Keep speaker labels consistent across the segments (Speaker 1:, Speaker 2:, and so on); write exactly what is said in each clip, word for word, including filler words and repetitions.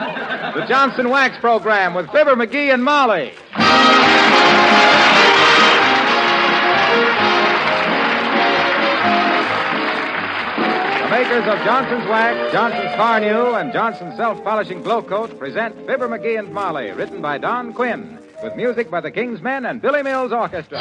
Speaker 1: The Johnson Wax Program with Fibber McGee and Molly. The makers of Johnson's Wax, Johnson's Carnew, and Johnson's Self-Polishing Glow Coat present Fibber McGee and Molly, written by Don Quinn, with music by the King's Men and Billy Mills Orchestra.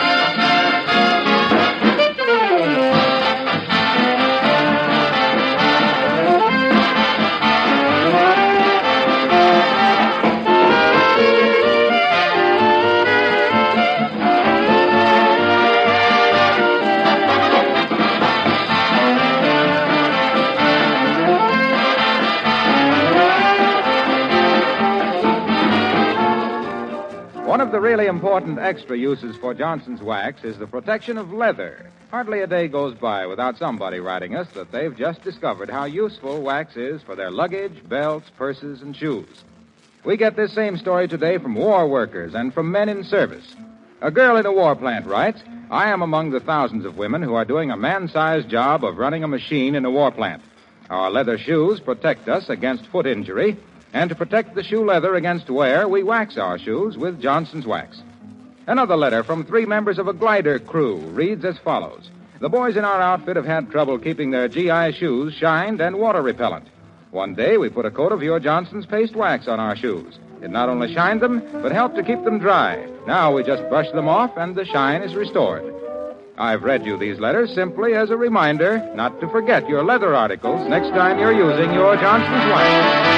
Speaker 1: One of the really important extra uses for Johnson's Wax is the protection of leather. Hardly a day goes by without somebody writing us that they've just discovered how useful wax is for their luggage, belts, purses, and shoes. We get this same story today from war workers and from men in service. A girl in a war plant writes, I am among the thousands of women who are doing a man-sized job of running a machine in a war plant. Our leather shoes protect us against foot injury, and to protect the shoe leather against wear, we wax our shoes with Johnson's Wax. Another letter from three members of a glider crew reads as follows. The boys in our outfit have had trouble keeping their G I shoes shined and water repellent. One day, we put a coat of your Johnson's paste wax on our shoes. It not only shined them, but helped to keep them dry. Now we just brush them off, and the shine is restored. I've read you these letters simply as a reminder not to forget your leather articles next time you're using your Johnson's Wax.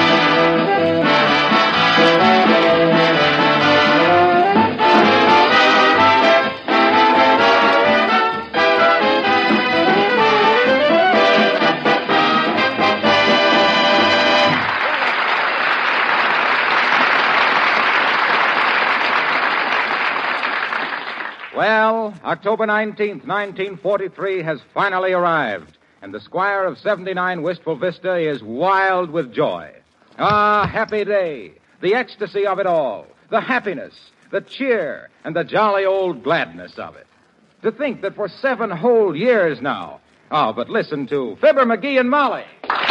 Speaker 1: Well, October nineteenth, nineteen forty-three has finally arrived, and the Squire of seventy-nine Wistful Vista is wild with joy. Ah, happy day, the ecstasy of it all, the happiness, the cheer, and the jolly old gladness of it. To think that for seven whole years now. Oh, but listen to Fibber McGee and Molly.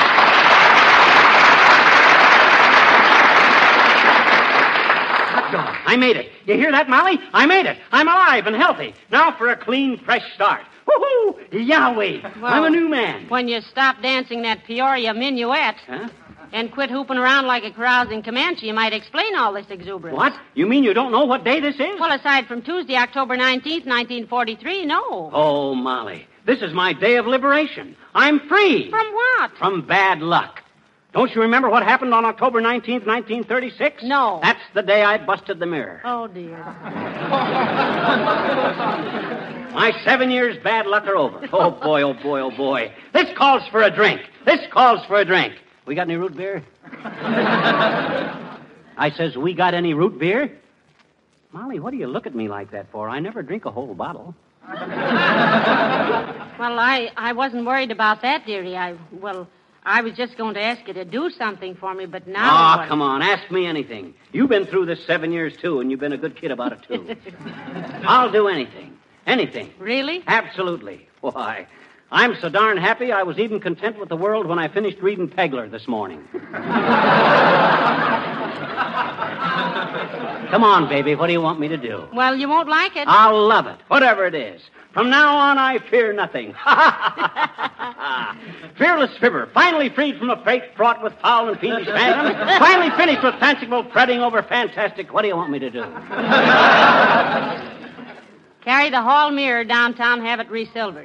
Speaker 2: I made it. You hear that, Molly? I made it. I'm alive and healthy. Now for a clean, fresh start. Woo-hoo! Yahweh!
Speaker 3: Well,
Speaker 2: I'm a new man.
Speaker 3: When you stop dancing that Peoria minuet
Speaker 2: Huh?
Speaker 3: and quit hooping around like a carousing Comanche, you might explain all this exuberance.
Speaker 2: What? You mean you don't know what day this is?
Speaker 3: Well, aside from Tuesday, October nineteenth, nineteen forty-three, no.
Speaker 2: Oh, Molly, this is my day of liberation. I'm free.
Speaker 3: From what?
Speaker 2: From bad luck. Don't you remember what happened on October nineteenth, nineteen thirty-six?
Speaker 3: No.
Speaker 2: That's the day I busted the mirror.
Speaker 3: Oh, dear.
Speaker 2: My seven years bad luck are over. Oh, boy, oh, boy, oh, boy. This calls for a drink. This calls for a drink. We got any root beer? I says, we got any root beer? Molly, what do you look at me like that for? I never drink a whole bottle.
Speaker 3: Well, I, I wasn't worried about that, dearie. I, well... I was just going to ask you to do something for me, but now...
Speaker 2: Oh, what... come on. Ask me anything. You've been through this seven years, too, and you've been a good kid about it, too. I'll do anything. Anything.
Speaker 3: Really?
Speaker 2: Absolutely. Why, I'm so darn happy I was even content with the world when I finished reading Pegler this morning. Come on, baby. What do you want me to do?
Speaker 3: Well, you won't like it.
Speaker 2: I'll love it, whatever it is. From now on, I fear nothing. Fearless Fibber, finally freed from a fate fraught with foul and fiendish phantoms, finally finished with fanciful fretting over fantastic. What do you want me to do?
Speaker 3: Carry the hall mirror downtown, have it resilvered.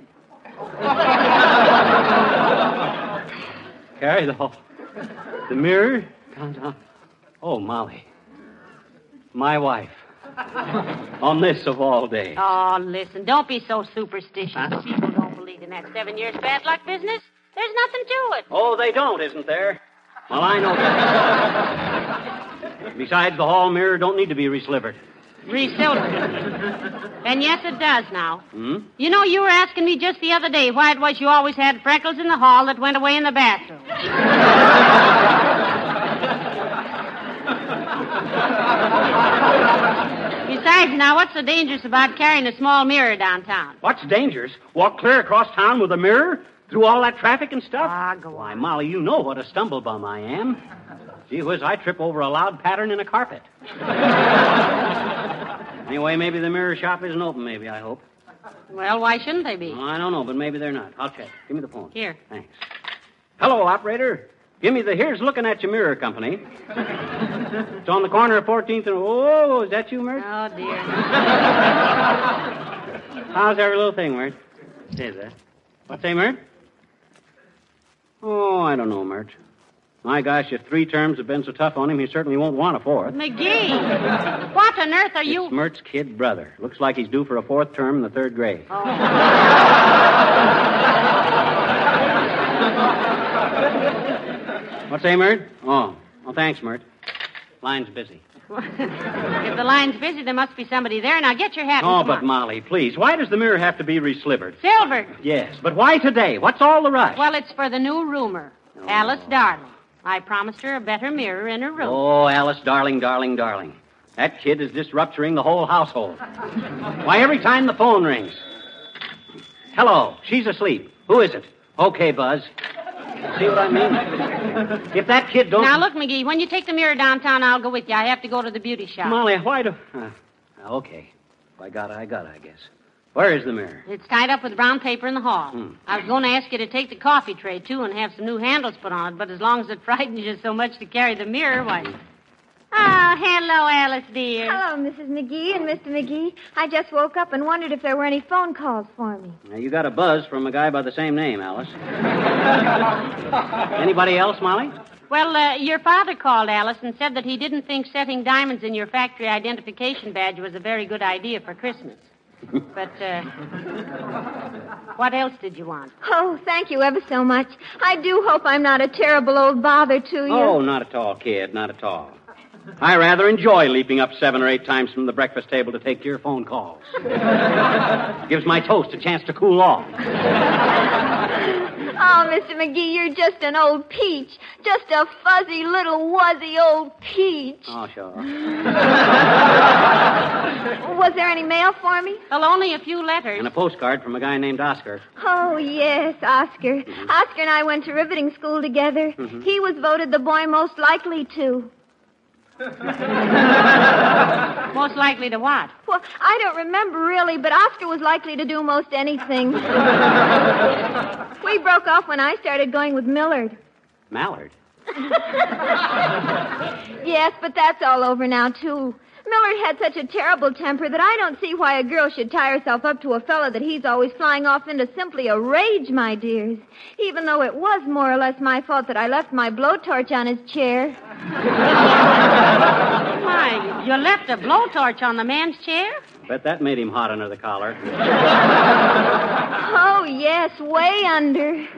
Speaker 2: Carry the hall... The mirror downtown? Oh, Molly. My wife. On this of all days.
Speaker 3: Oh, listen, don't be so superstitious. Huh? People don't believe in that seven years bad luck business. There's nothing to it.
Speaker 2: Oh, they don't, isn't there? Well, I know that. Besides, the hall mirror don't need to be reslivered.
Speaker 3: Resilvered. And yes, it does now.
Speaker 2: Hmm?
Speaker 3: You know, you were asking me just the other day why it was you always had freckles in the hall that went away in the bathroom. Besides, now, what's so dangerous about carrying a small mirror downtown?
Speaker 2: What's dangerous? Walk clear across town with a mirror? Through all that traffic and stuff?
Speaker 3: Ah, go
Speaker 2: Why,
Speaker 3: on.
Speaker 2: Molly, you know what a stumblebum I am. Gee whiz, I trip over a loud pattern in a carpet. Anyway, maybe the mirror shop isn't open, maybe, I hope.
Speaker 3: Well, why shouldn't they be?
Speaker 2: Oh, I don't know, but maybe they're not. I'll check. Give me the phone.
Speaker 3: Here.
Speaker 2: Thanks. Hello, operator. Give me the Here's Looking at Your Mirror Company. It's on the corner of fourteenth and... Oh, is that you, Mert?
Speaker 3: Oh, dear.
Speaker 2: How's every little thing, Mert? Is that? What's that, Mert? Oh, I don't know, Mert. My gosh, if three terms have been so tough on him, he certainly won't want a fourth.
Speaker 3: McGee, what on earth are you...
Speaker 2: It's Mert's kid brother. Looks like he's due for a fourth term in the third grade.
Speaker 3: Oh.
Speaker 2: What's that, Mert? Oh. Oh, thanks, Mert. Line's busy.
Speaker 3: If the line's busy, there must be somebody there. Now get your hat and
Speaker 2: Oh,
Speaker 3: come
Speaker 2: but
Speaker 3: on.
Speaker 2: Molly, please, why does the mirror have to be reslivered?
Speaker 3: Silver.
Speaker 2: Yes, but why today? What's all the rush?
Speaker 3: Well, it's for the new roomer,
Speaker 2: Oh.
Speaker 3: Alice Darling. I promised her a better mirror in her room.
Speaker 2: Oh, Alice, darling, darling, darling. That kid is disrupturing the whole household. Why, every time the phone rings. Hello, she's asleep. Who is it? Okay, Buzz. See what I mean? If that kid don't...
Speaker 3: Now, look, McGee, when you take the mirror downtown, I'll go with you. I have to go to the beauty shop.
Speaker 2: Molly, why do... Uh, okay. If I got it, I got it, I guess. Where is the mirror?
Speaker 3: It's tied up with brown paper in the hall.
Speaker 2: Hmm.
Speaker 3: I was going to ask you to take the coffee tray, too, and have some new handles put on it, but as long as it frightens you so much to carry the mirror, why... Oh, hello, Alice, dear.
Speaker 4: Hello, Missus McGee and Mister McGee. I just woke up and wondered if there were any phone calls for me.
Speaker 2: Now, you got a buzz from a guy by the same name, Alice. Anybody else, Molly?
Speaker 3: Well, uh, your father called, Alice, and said that he didn't think setting diamonds in your factory identification badge was a very good idea for Christmas. But, uh, what else did you want?
Speaker 4: Oh, thank you ever so much. I do hope I'm not a terrible old bother to you.
Speaker 2: Oh, not at all, kid, not at all. I rather enjoy leaping up seven or eight times from the breakfast table to take your phone calls. Gives my toast a chance to cool off.
Speaker 4: Oh, Mister McGee, you're just an old peach. Just a fuzzy little wuzzy old peach.
Speaker 2: Oh, sure.
Speaker 4: Was there any mail for me?
Speaker 3: Well, only a few letters.
Speaker 2: And a postcard from a guy named Oscar.
Speaker 4: Oh, yes, Oscar.
Speaker 2: Mm-hmm.
Speaker 4: Oscar and I went to riveting school together.
Speaker 2: Mm-hmm.
Speaker 4: He was voted the boy most likely to.
Speaker 3: Most likely to what?
Speaker 4: Well, I don't remember really, but Oscar was likely to do most anything. We broke off when I started going with Millard.
Speaker 2: Mallard.
Speaker 4: Yes, but that's all over now, too. Millard had such a terrible temper that I don't see why a girl should tie herself up to a fella that he's always flying off into simply a rage, my dears. Even though it was more or less my fault that I left my blowtorch on his chair.
Speaker 3: Why, you left a blowtorch on the man's chair?
Speaker 2: Bet that made him hot under the collar.
Speaker 4: Oh, yes, way under.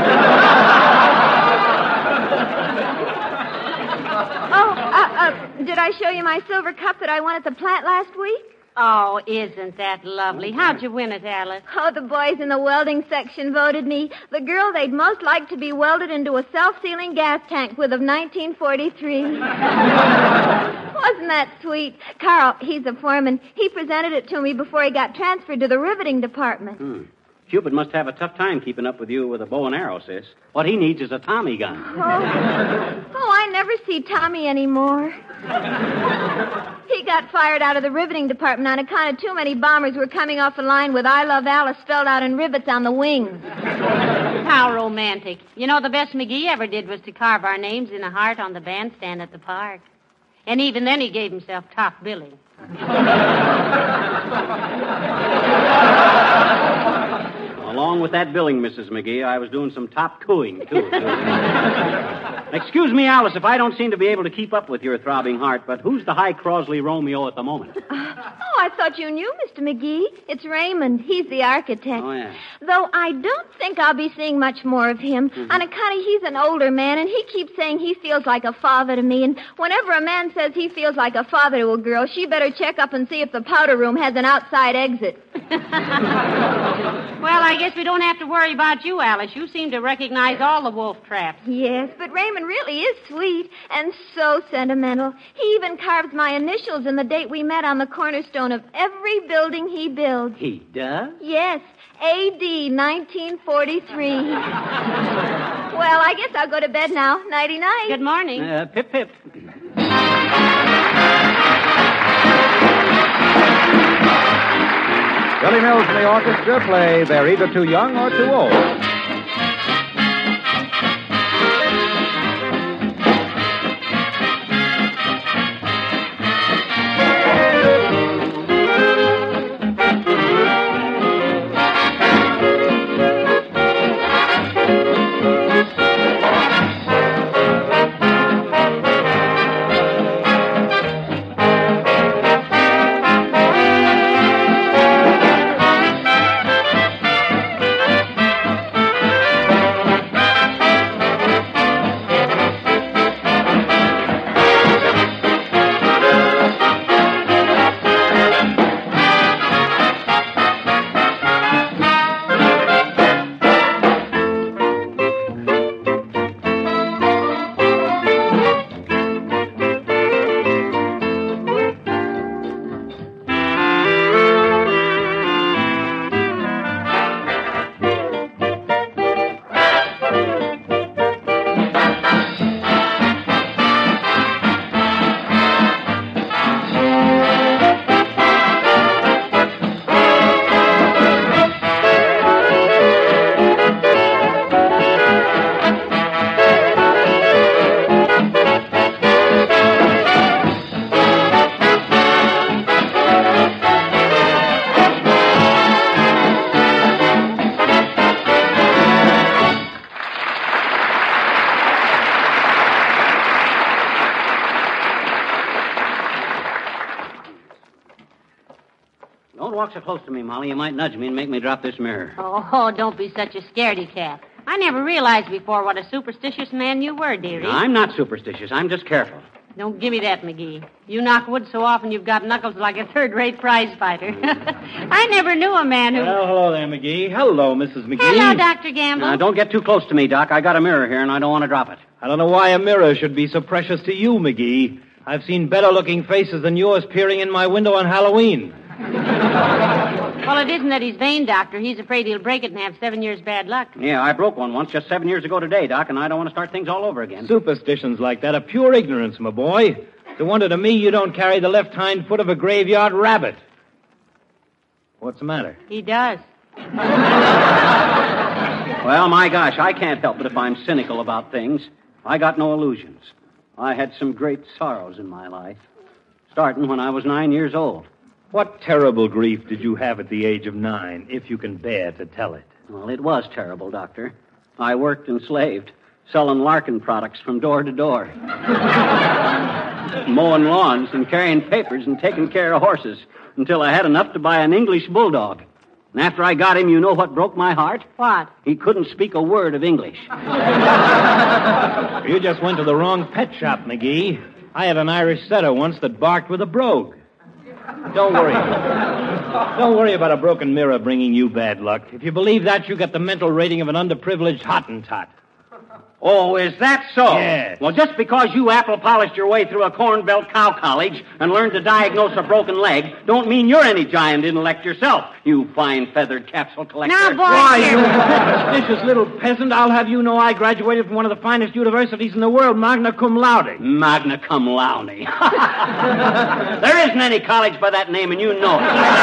Speaker 4: Oh, uh, uh, did I show you my silver cup that I won at the plant last week?
Speaker 3: Oh, isn't that lovely? How'd you win it, Alice?
Speaker 4: Oh, the boys in the welding section voted me the girl they'd most like to be welded into a self-sealing gas tank with of nineteen forty-three. Wasn't that sweet? Carl, he's a foreman. He presented it to me before he got transferred to the riveting department.
Speaker 2: Hmm. Cupid must have a tough time keeping up with you with a bow and arrow, sis. What he needs is a Tommy gun.
Speaker 4: Oh, oh I never see Tommy anymore. He got fired out of the riveting department on account of too many bombers were coming off the line with I Love Alice spelled out in rivets on the wings.
Speaker 3: How romantic. You know, the best McGee ever did was to carve our names in a heart on the bandstand at the park. And even then he gave himself top billing.
Speaker 2: Along with that billing, Missus McGee, I was doing some top cooing, too. Excuse me, Alice, if I don't seem to be able to keep up with your throbbing heart, but who's the high Crosley Romeo at the moment?
Speaker 4: Oh, I thought you knew, Mister McGee. It's Raymond. He's the architect.
Speaker 2: Oh, yeah.
Speaker 4: Though I don't think I'll be seeing much more of him.
Speaker 2: Mm-hmm.
Speaker 4: On account of he's an older man, and he keeps saying he feels like a father to me. And whenever a man says he feels like a father to a girl, she better check up and see if the powder room has an outside exit.
Speaker 3: Well, I guess guess we don't have to worry about you, Alice. You seem to recognize all the wolf traps.
Speaker 4: Yes, but Raymond really is sweet and so sentimental. He even carves my initials and the date we met on the cornerstone of every building he builds.
Speaker 2: He does?
Speaker 4: Yes, A D nineteen forty-three. Well, I guess I'll go to bed now. Nighty-night.
Speaker 3: Good morning.
Speaker 2: Uh, pip, pip.
Speaker 1: Billy Mills and the orchestra play They're Either Too Young or Too Old.
Speaker 2: Don't walk so close to me, Molly. You might nudge me and make me drop this mirror.
Speaker 3: Oh, don't be such a scaredy cat. I never realized before what a superstitious man you were, dearie.
Speaker 2: No, I'm not superstitious. I'm just careful.
Speaker 3: Don't give me that, McGee. You knock wood so often you've got knuckles like a third-rate prize fighter. I never knew a man who...
Speaker 5: Well, hello there, McGee. Hello, Missus McGee.
Speaker 3: Hello, Doctor Gamble.
Speaker 2: Now, don't get too close to me, Doc. I got a mirror here, and I don't want to drop it.
Speaker 5: I don't know why a mirror should be so precious to you, McGee. I've seen better-looking faces than yours peering in my window on Halloween.
Speaker 3: Well, it isn't that he's vain, Doctor. He's afraid he'll break it and have seven years bad luck.
Speaker 2: Yeah, I broke one once just seven years ago today, Doc, and I don't want to start things all over again.
Speaker 5: Superstitions like that are pure ignorance, my boy. It's a wonder to me you don't carry the left hind foot of a graveyard rabbit. What's the matter?
Speaker 3: He does.
Speaker 2: Well, my gosh, I can't help it if I'm cynical about things. I got no illusions. I had some great sorrows in my life, starting when I was nine years old.
Speaker 5: What terrible grief did you have at the age of nine, if you can bear to tell it?
Speaker 2: Well, it was terrible, Doctor. I worked enslaved, selling Larkin products from door to door. Mowing lawns and carrying papers and taking care of horses until I had enough to buy an English bulldog. And after I got him, you know what broke my heart?
Speaker 3: What?
Speaker 2: He couldn't speak a word of English.
Speaker 5: You just went to the wrong pet shop, McGee. I had an Irish setter once that barked with a brogue. Don't worry. Don't worry about a broken mirror bringing you bad luck. If you believe that, you get the mental rating of an underprivileged Hottentot.
Speaker 2: Oh, is that so?
Speaker 5: Yes.
Speaker 2: Well, just because you apple-polished your way through a Corn Belt Cow College and learned to diagnose a broken leg don't mean you're any giant intellect yourself, you fine feathered capsule collector.
Speaker 3: Now, boy,
Speaker 5: Why,
Speaker 3: here.
Speaker 5: you superstitious little peasant, I'll have you know I graduated from one of the finest universities in the world, magna cum laude.
Speaker 2: Magna cum laude. There isn't any college by that name, and you know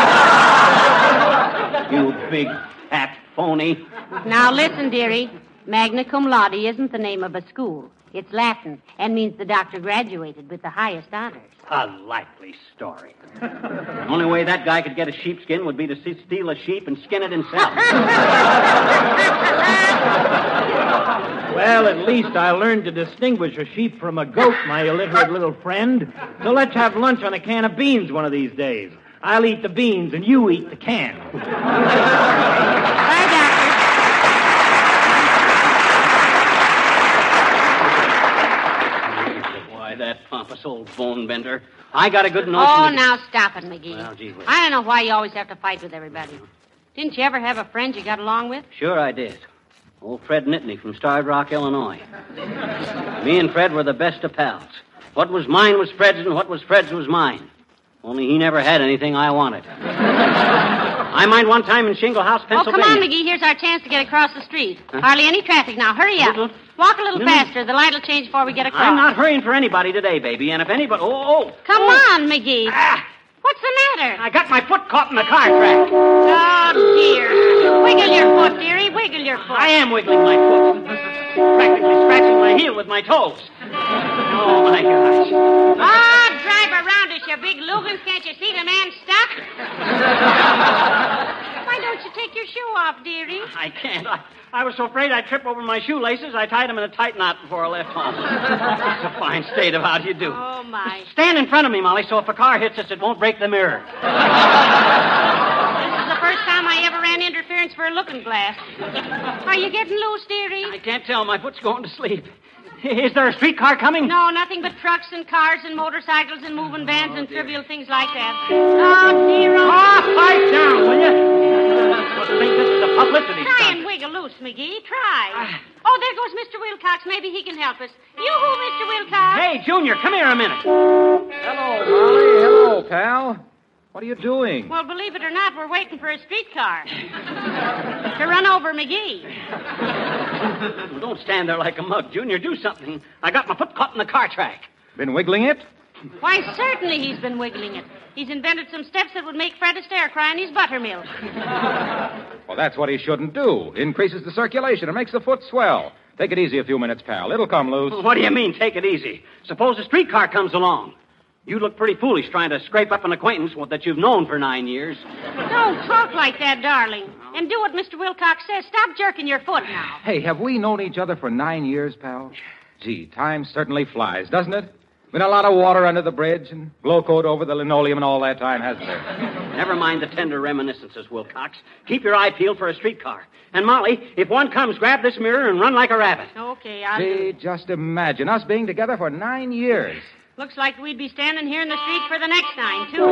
Speaker 2: it. You big, fat phony.
Speaker 3: Now, listen, dearie. Magna cum laude isn't the name of a school. It's Latin and means the doctor graduated with the highest honors.
Speaker 2: A likely story. The only way that guy could get a sheepskin would be to see- steal a sheep and skin it himself.
Speaker 5: Well, at least I learned to distinguish a sheep from a goat, my illiterate little friend. So let's have lunch on a can of beans one of these days. I'll eat the beans and you eat the can.
Speaker 3: Bye, Doctor.
Speaker 2: Why, that pompous old bone bender. I got a good notion.
Speaker 3: Oh,
Speaker 2: that-
Speaker 3: now stop it, McGee.
Speaker 2: Well, gee whiz.
Speaker 3: I don't know why you always have to fight with everybody. Didn't you ever have a friend you got along with?
Speaker 2: Sure I did. Old Fred Nittany from Starved Rock, Illinois. Me and Fred were the best of pals. What was mine was Fred's, and what was Fred's was mine. Only he never had anything I wanted. I mind one time in Shingle House, Pennsylvania.
Speaker 3: Oh, come on, McGee. Here's our chance to get across the street.
Speaker 2: Huh?
Speaker 3: Hardly any traffic now. Hurry up.
Speaker 2: Little...
Speaker 3: Walk a little
Speaker 2: Little...
Speaker 3: faster. The light will change before we get across.
Speaker 2: I'm not hurrying for anybody today, baby. And if anybody... Oh, oh.
Speaker 3: Come
Speaker 2: oh.
Speaker 3: on, McGee.
Speaker 2: Ah.
Speaker 3: What's the matter?
Speaker 2: I got my foot caught in the car track.
Speaker 3: Oh, dear. Wiggle your foot, dearie. Wiggle your foot.
Speaker 2: I am wiggling my foot. Practically scratching my heel with my toes. Oh, my gosh.
Speaker 3: Oh, drive around us, you big Lugans. Can't you see the man stuck? Why don't you take your shoe off, dearie?
Speaker 2: I can't. I, I was so afraid I'd trip over my shoelaces, I tied them in a tight knot before I left home. It's a fine state of how do you do.
Speaker 3: Oh, my.
Speaker 2: Stand in front of me, Molly, so if a car hits us, it won't break the mirror.
Speaker 3: This is the first time I ever ran interference for a looking glass. Are you getting loose, dearie?
Speaker 2: I can't tell. My foot's going to sleep. Is there a streetcar coming?
Speaker 3: No, nothing but trucks and cars and motorcycles and moving vans oh, and dear. trivial things like that. Oh, dear. Oh,
Speaker 2: oh pipe down, will you? I think this is a publicity
Speaker 3: Try
Speaker 2: stunt.
Speaker 3: and wiggle loose, McGee. Try. Uh, oh, there goes Mister Wilcox. Maybe he can help us. Yoo-hoo, Mister Wilcox.
Speaker 2: Hey, Junior, come here a minute.
Speaker 1: Hello, Molly. Hello, pal. What are you doing?
Speaker 3: Well, believe it or not, we're waiting for a streetcar to run over McGee.
Speaker 2: Well, don't stand there like a mug, Junior. Do something. I got my foot caught in the car track.
Speaker 1: Been wiggling it?
Speaker 3: Why, certainly he's been wiggling it. He's invented some steps that would make Fred Astaire cry in his buttermilk.
Speaker 1: Well, that's what he shouldn't do. Increases the circulation and makes the foot swell. Take it easy a few minutes, pal. It'll come loose.
Speaker 2: What do you mean, take it easy? Suppose a streetcar comes along. You look pretty foolish trying to scrape up an acquaintance that you've known for nine years.
Speaker 3: Don't talk like that, darling. And do what Mister Wilcox says. Stop jerking your foot now.
Speaker 1: Hey, have we known each other for nine years, pal? Gee, time certainly flies, doesn't it? Been a lot of water under the bridge and glow coat over the linoleum and all that time, hasn't there?
Speaker 2: Never mind the tender reminiscences, Wilcox. Keep your eye peeled for a streetcar. And, Molly, if one comes, grab this mirror and run like a rabbit.
Speaker 3: Okay, I'll
Speaker 1: Gee,
Speaker 3: do.
Speaker 1: just imagine us being together for nine years.
Speaker 3: Looks like we'd be standing here in the street for the next nine, too.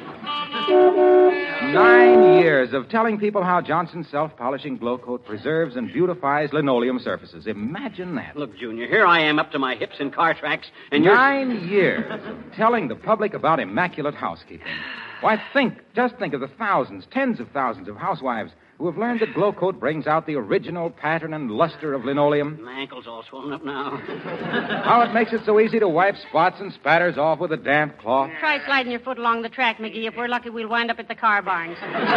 Speaker 1: Nine years of telling people how Johnson's self-polishing glow coat preserves and beautifies linoleum surfaces. Imagine that.
Speaker 2: Look, Junior, here I am up to my hips in car tracks, and you're...
Speaker 1: Nine years of telling the public about immaculate housekeeping. Why, think, just think of the thousands, tens of thousands of housewives who have learned that glow coat brings out the original pattern and luster of linoleum.
Speaker 2: My ankle's all swollen up now.
Speaker 1: How it makes it so easy to wipe spots and spatters off with a damp cloth.
Speaker 3: Try sliding your foot along the track, McGee. If we're lucky, we'll wind up at the car barns.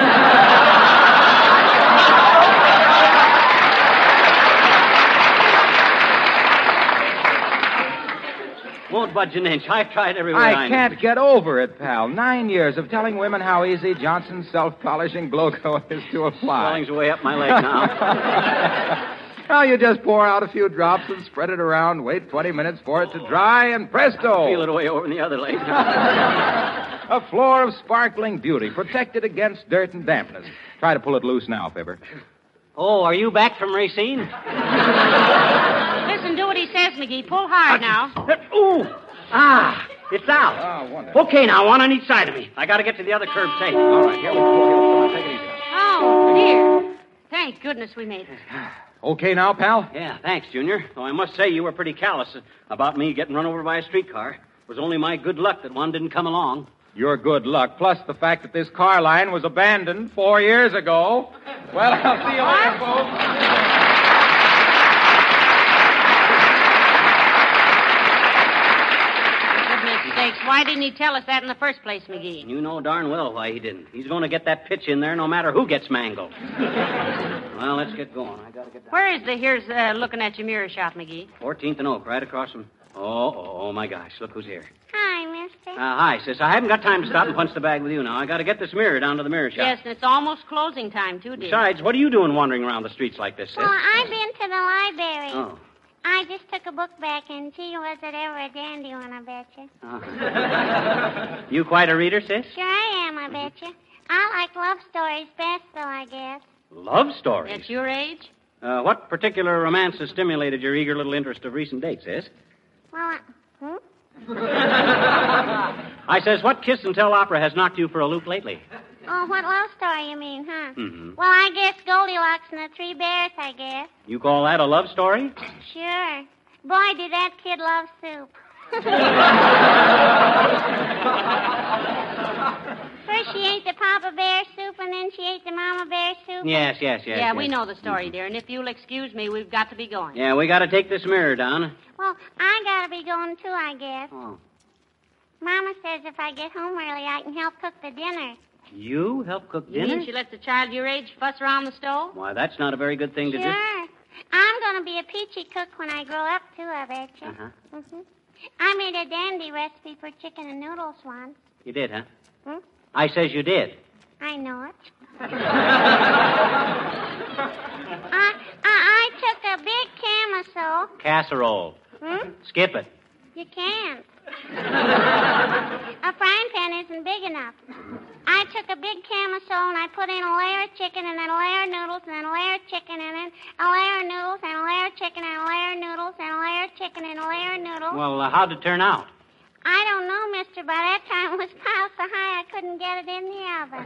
Speaker 2: Won't budge an inch. I've tried everywhere
Speaker 1: I
Speaker 2: I
Speaker 1: can't
Speaker 2: know.
Speaker 1: get over it, pal. Nine years of telling women how easy Johnson's self-polishing glow coat is to apply.
Speaker 2: Swelling's way up my leg now.
Speaker 1: Now you just pour out a few drops and spread it around, wait twenty minutes for it to dry, and presto!
Speaker 2: Feel it way over in the other leg.
Speaker 1: A floor of sparkling beauty, protected against dirt and dampness. Try to pull it loose now, Fibber.
Speaker 2: Oh, are you back from Racine?
Speaker 3: Listen, do what he says, McGee. Pull hard now.
Speaker 2: Ooh! Ah, it's out.
Speaker 1: Oh, wonderful.
Speaker 2: Okay, now, one on each side of me. I got to get to the other curb safe.
Speaker 1: All right, here we go. Here we go. Take it easy now.
Speaker 3: Oh, dear. Thank goodness we made it.
Speaker 1: Okay now, pal?
Speaker 2: Yeah, thanks, Junior. Though I must say you were pretty callous about me getting run over by a streetcar. It was only my good luck that one didn't come along.
Speaker 1: Your good luck, plus the fact that this car line was abandoned four years ago. Well, I'll see you later, folks.
Speaker 3: Goodness sakes, why didn't he tell us that in the first place, McGee?
Speaker 2: You know darn well why he didn't. He's going to get that pitch in there no matter who gets mangled. Well, let's get going. I got to get down.
Speaker 3: Where is the here's uh, looking at your mirror shop, McGee?
Speaker 2: fourteenth and Oak, right across from... Oh, oh, oh, my gosh. Look who's here.
Speaker 4: Hi, mister.
Speaker 2: Uh, hi, sis. I haven't got time to stop and punch the bag with you now. I got to get this mirror down to the mirror shop.
Speaker 3: Yes, and it's almost closing time, too, dear.
Speaker 2: Besides, what are you doing wandering around the streets like this, sis?
Speaker 4: Well, I've been to the library.
Speaker 2: Oh.
Speaker 4: I just took a book back, and gee, was it ever a dandy one, I bet you.
Speaker 2: Oh. You quite a reader, sis?
Speaker 4: Sure I am, I bet you. I like love stories best, though, I guess.
Speaker 2: Love stories?
Speaker 3: At your age?
Speaker 2: Uh, what particular romance has stimulated your eager little interest of recent dates, sis?
Speaker 4: Well, I... Hmm?
Speaker 2: I says, what kiss and tell opera has knocked you for a loop lately?
Speaker 6: Oh, what love story you mean, huh?
Speaker 2: Mm-hmm.
Speaker 6: Well, I guess Goldilocks and the Three Bears, I guess.
Speaker 2: You call that a love story?
Speaker 6: Sure. Boy, did that kid love soup. First she ate the Papa Bear soup, and then she ate the Mama Bear soup.
Speaker 2: Yes, yes, yes.
Speaker 3: Yeah,
Speaker 2: yes.
Speaker 3: we know the story, dear. And if you'll excuse me, we've got to be going.
Speaker 2: Yeah, we got to take this mirror down.
Speaker 6: Well, I gotta be going, too, I guess.
Speaker 2: Oh.
Speaker 6: Mama says if I get home early, I can help cook the dinner.
Speaker 2: You help cook
Speaker 3: You
Speaker 2: dinner?
Speaker 3: mean she lets a child your age fuss around the stove?
Speaker 2: Why, that's not a very good thing to
Speaker 6: Sure.
Speaker 2: do.
Speaker 6: I'm gonna be a peachy cook when I grow up, too, I bet you.
Speaker 2: Uh-huh.
Speaker 6: Mm-hmm. I made a dandy recipe for chicken and noodles once.
Speaker 2: You did, huh?
Speaker 6: Hmm?
Speaker 2: I says you did.
Speaker 6: I know it. I, I, I took a big camisole.
Speaker 2: Casserole.
Speaker 6: Hmm?
Speaker 2: Skip it.
Speaker 6: You can't. A frying pan isn't big enough. I took a big camisole and I put in a layer of chicken and then a layer of noodles and then a layer of chicken and then a layer of noodles and a layer of chicken and a layer of noodles and a layer of chicken and a layer of noodles.
Speaker 2: Well, uh, how'd it turn out?
Speaker 6: I don't know, mister. By that time it was piled so high I couldn't get it in the oven.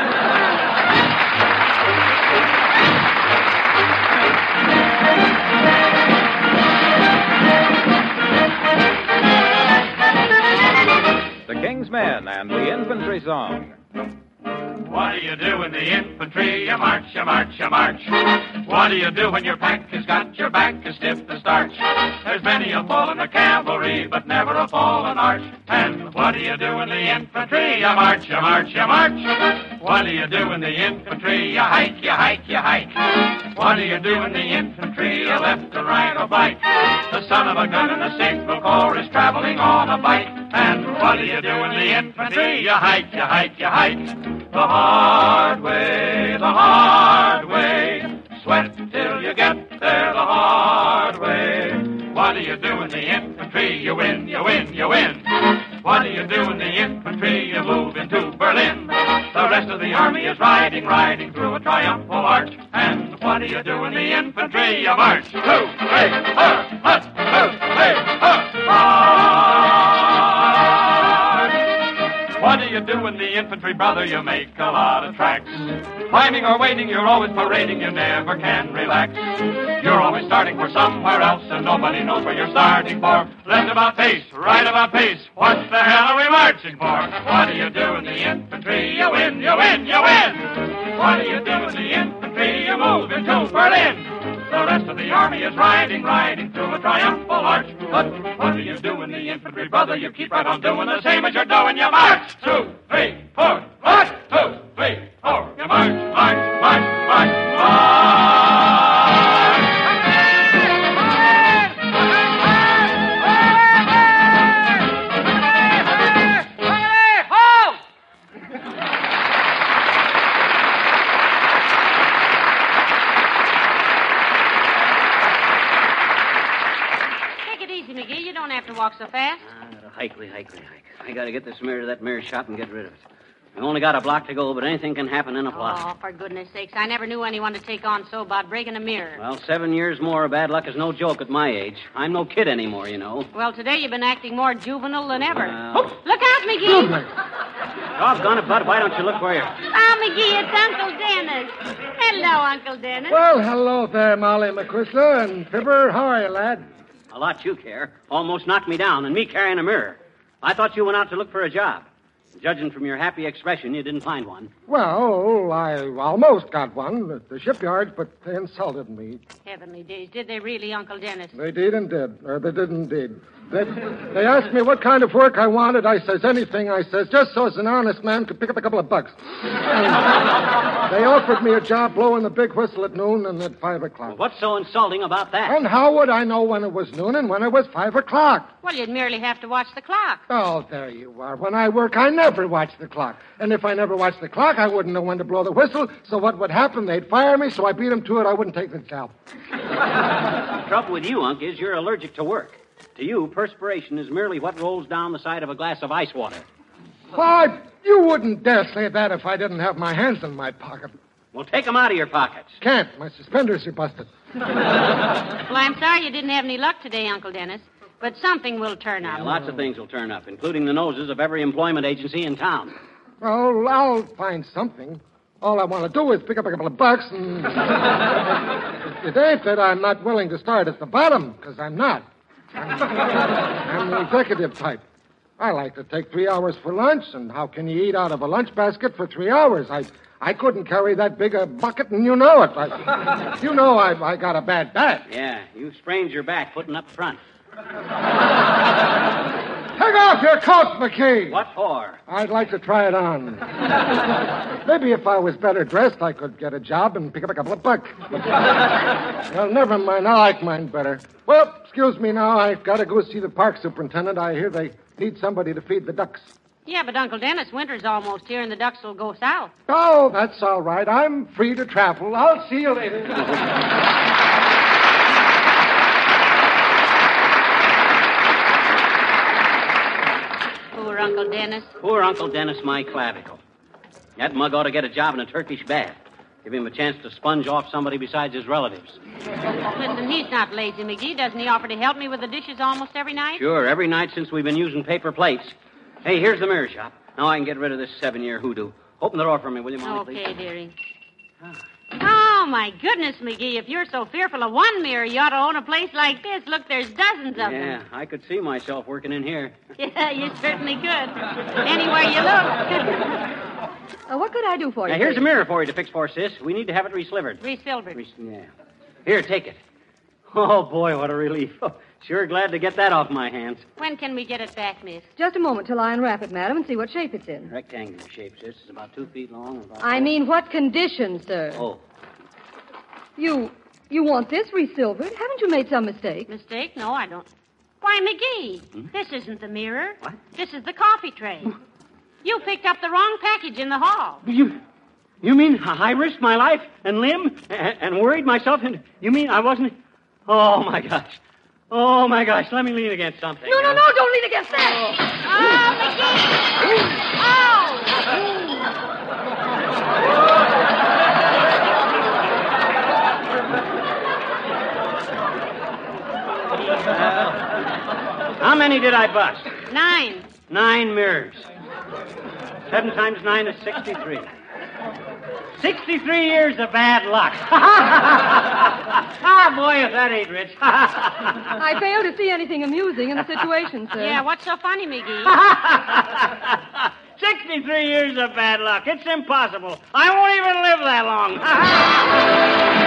Speaker 1: The King's Men and the Infantry Song.
Speaker 7: What do you do in the infantry? You march, you march, you march. What do you do when your pack has got your back as stiff as starch? There's many a fall in the cavalry, but never a fallen arch. And what do you do in the infantry? You march, you march, you march. What do you do in the infantry? You hike, you hike, you hike. What do you do in the infantry? You left and right or bite. The son of a gun in the signal corps is traveling on a bike. And what do you do in the infantry? You hike, you hike, you hike. The hard way, the hard way. Sweat till you get there the hard way. What do you do in the infantry? You win, you win, you win. What do you do in the infantry? You move into Berlin. The rest of the army is riding, riding through a triumphal arch. And what do you do in the infantry? You march. Two, three, four, one, two, three, four, march. What do you do in the infantry, brother? You make a lot of tracks. Climbing or waiting, you're always parading, you never can relax. You're always starting for somewhere else, and nobody knows where you're starting for. Left about pace, right about pace, what the hell are we marching for? What do you do in the infantry? You win, you win, you win! What do you do in the infantry? You move into Berlin. The rest of the army is riding, riding through a triumphal arch. But what do you do in the infantry, brother? You keep right on doing the same as you're doing. You march! Two, three, four, one, two, three, four. You march, march, march, march, march!
Speaker 3: McGee, you don't have to walk so fast.
Speaker 2: I gotta hikely, hikely, hike. I gotta get this mirror to that mirror shop and get rid of it. I only got a block to go, but anything can happen in a block.
Speaker 3: Oh, for goodness sakes. I never knew anyone to take on so about breaking a mirror.
Speaker 2: Well, seven years more of bad luck is no joke at my age. I'm no kid anymore, you know.
Speaker 3: Well, today you've been acting more juvenile than ever.
Speaker 2: Well...
Speaker 3: Oh, look out, McGee!
Speaker 2: Doggone it, Bud. Why don't you look where you're...
Speaker 3: Oh, McGee, it's Uncle Dennis. Hello, Uncle Dennis.
Speaker 8: Well, hello there, Molly McChrysler and Fibber. How are you, lad?
Speaker 2: A lot you care. Almost knocked me down, and me carrying a mirror. I thought you went out to look for a job. Judging from your happy expression, you didn't find one.
Speaker 8: Well, I almost got one at the shipyards, but they insulted me.
Speaker 3: Heavenly days. Did they really, Uncle Dennis?
Speaker 8: They did and did. Or they did indeed. They, they asked me what kind of work I wanted. I says anything, I says, just so as an honest man could pick up a couple of bucks. And they offered me a job blowing the big whistle at noon and at five o'clock.
Speaker 2: Well, what's so insulting about that?
Speaker 8: And how would I know when it was noon and when it was five o'clock?
Speaker 3: Well, you'd merely have to watch the clock.
Speaker 8: Oh, there you are. When I work, I never watch the clock. And if I never watched the clock, I wouldn't know when to blow the whistle. So what would happen? They'd fire me, so I beat them to it. I wouldn't take the job.
Speaker 2: The trouble with you, Unc, is you're allergic to work. To you, perspiration is merely what rolls down the side of a glass of ice water.
Speaker 8: Why, you wouldn't dare say that if I didn't have my hands in my pocket.
Speaker 2: Well, take them out of your pockets.
Speaker 8: Can't. My suspenders are busted.
Speaker 3: Well, I'm sorry you didn't have any luck today, Uncle Dennis. But something will turn up.
Speaker 2: Yeah, lots of things will turn up, including the noses of every employment agency in town.
Speaker 8: Well, I'll find something. All I want to do is pick up a couple of bucks and... It ain't that I'm not willing to start at the bottom, because I'm not. I'm, I'm the executive type. I like to take three hours for lunch, and how can you eat out of a lunch basket for three hours? I I couldn't carry that big a bucket, and you know it. I, you know I, I got a bad back.
Speaker 2: Yeah, you sprained your back putting up front.
Speaker 8: Take off your coat, McKee.
Speaker 2: What for?
Speaker 8: I'd like to try it on. Maybe if I was better dressed, I could get a job and pick up a couple of bucks. Well, never mind. I like mine better. Well, excuse me now. I've got to go see the park superintendent. I hear they need somebody to feed the ducks.
Speaker 3: Yeah, but Uncle Dennis, winter's almost here and the ducks will go south.
Speaker 8: Oh, that's all right. I'm free to travel. I'll see you later.
Speaker 3: Poor Uncle Dennis.
Speaker 2: Poor Uncle Dennis, my clavicle. That mug ought to get a job in a Turkish bath. Give him a chance to sponge off somebody besides his relatives.
Speaker 3: Listen, he's not lazy, McGee. Doesn't he offer to help me with the dishes almost every night?
Speaker 2: Sure, every night since we've been using paper plates. Hey, here's the mirror shop. Now I can get rid of this seven-year hoodoo. Open the door for me, will you, Molly, please?
Speaker 3: Okay, dearie. Oh, my goodness, McGee. If you're so fearful of one mirror, you ought to own a place like this. Look, there's dozens of them.
Speaker 2: Yeah, I could see myself working in here.
Speaker 3: Yeah, you certainly could. Anywhere you look.
Speaker 9: Uh, what could I do for you?
Speaker 2: Now, here's
Speaker 9: please?
Speaker 2: a mirror for you to fix for, sis. We need to have it resilvered.
Speaker 3: Resilvered.
Speaker 2: Re- yeah. Here, take it. Oh, boy, what a relief. Oh, sure glad to get that off my hands.
Speaker 3: When can we get it back, miss?
Speaker 9: Just a moment till I unwrap it, madam, and see what shape it's in.
Speaker 2: Rectangular shape, sis. It's about two feet long. and About
Speaker 9: I mean, what condition, sir?
Speaker 2: Oh.
Speaker 9: You you want this resilvered? Haven't you made some mistake?
Speaker 3: Mistake? No, I don't. Why, McGee,
Speaker 2: Hmm?
Speaker 3: this isn't the mirror.
Speaker 2: What?
Speaker 3: This is the coffee tray. You picked up the wrong package in the hall.
Speaker 2: You you mean I risked my life and limb and, and worried myself? And you mean I wasn't... Oh, my gosh. Oh, my gosh. Let me lean against something.
Speaker 9: No, no, no, don't lean against that.
Speaker 2: Uh, how many did I bust?
Speaker 3: Nine.
Speaker 2: Nine mirrors. Seven times nine is sixty-three. Sixty-three years of bad luck. Ah, boy, if that ain't rich.
Speaker 9: I fail to see anything amusing in the situation, sir.
Speaker 3: Yeah, what's so funny, McGee?
Speaker 2: Sixty-three years of bad luck. It's impossible. I won't even live that long.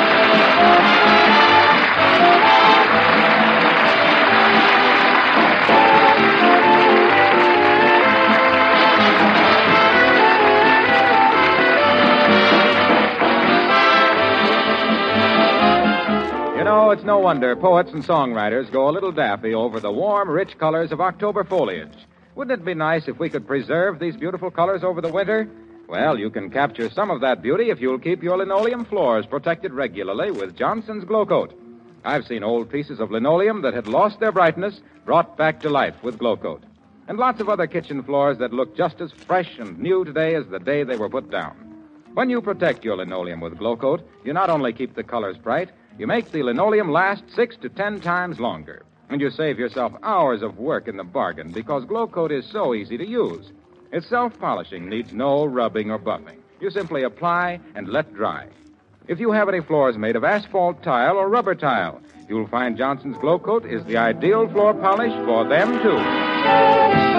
Speaker 1: You know, it's no wonder poets and songwriters go a little daffy over the warm, rich colors of October foliage. Wouldn't it be nice if we could preserve these beautiful colors over the winter? Well, you can capture some of that beauty if you'll keep your linoleum floors protected regularly with Johnson's Glow Coat. I've seen old pieces of linoleum that had lost their brightness brought back to life with Glow Coat. And lots of other kitchen floors that look just as fresh and new today as the day they were put down. When you protect your linoleum with Glow Coat, you not only keep the colors bright, you make the linoleum last six to ten times longer. And you save yourself hours of work in the bargain because Glow Coat is so easy to use. Its self-polishing needs no rubbing or buffing. You simply apply and let dry. If you have any floors made of asphalt tile or rubber tile, you'll find Johnson's Glow Coat is the ideal floor polish for them, too.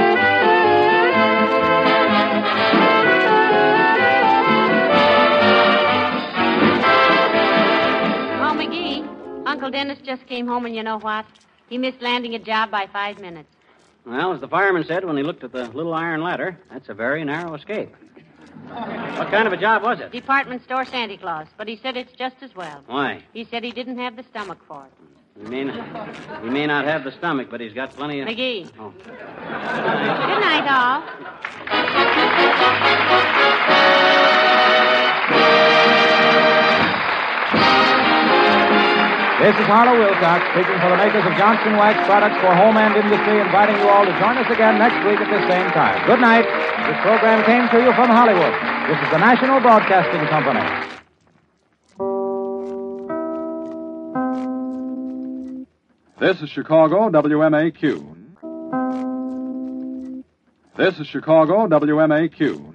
Speaker 3: Uncle Dennis just came home, and you know what? He missed landing a job by five minutes.
Speaker 2: Well, as the fireman said when he looked at the little iron ladder, that's a very narrow escape. What kind of a job was it?
Speaker 3: Department store Santa Claus, but he said it's just as well.
Speaker 2: Why?
Speaker 3: He said he didn't have the stomach for it.
Speaker 2: He may not, he may not have the stomach, but he's got plenty of...
Speaker 3: McGee.
Speaker 2: Oh.
Speaker 3: Good night, all.
Speaker 1: This is Harlow Wilcox speaking for the makers of Johnson Wax products for home and industry, inviting you all to join us again next week at the same time. Good night. This program came to you from Hollywood. This is the National Broadcasting Company.
Speaker 10: This is Chicago, W M A Q. This is Chicago W M A Q.